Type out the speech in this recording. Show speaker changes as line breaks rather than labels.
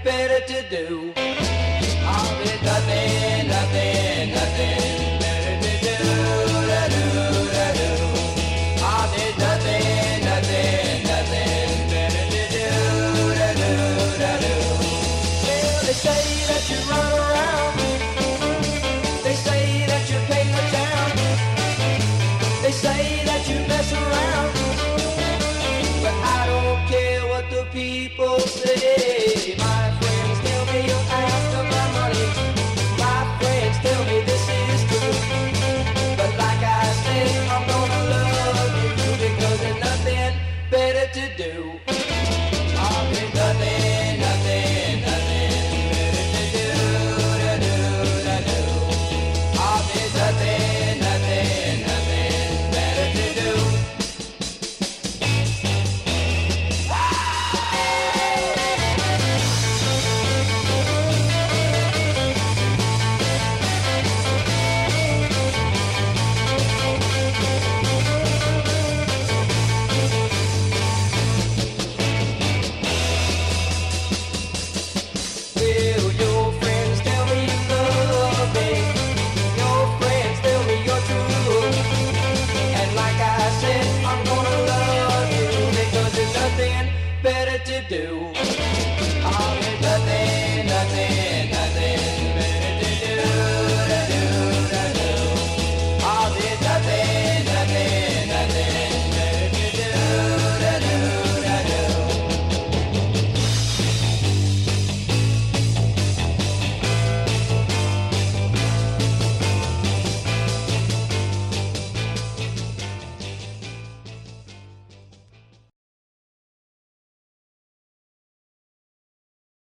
better to do. Oh, there's nothing, nothing, nothing better to do. Da-do, da-do. Oh, there's nothing, nothing, nothing better to do. Da-do, da-do. Well, they say that you run around. They say that you pay the town. They say that you mess around. But I don't care what the people say. My friends tell me you're after my money. My friends tell me this is true. But like I said, I'm gonna love you because there's nothing better to do. Oh, there's nothing, nothing, nothing better to do. Da-do, da-do. Oh, there's nothing, nothing, nothing better to do. Will your friends tell me you love me? Your friends tell me you're true. And like I said, I'm gonna love you because there's nothing better to do.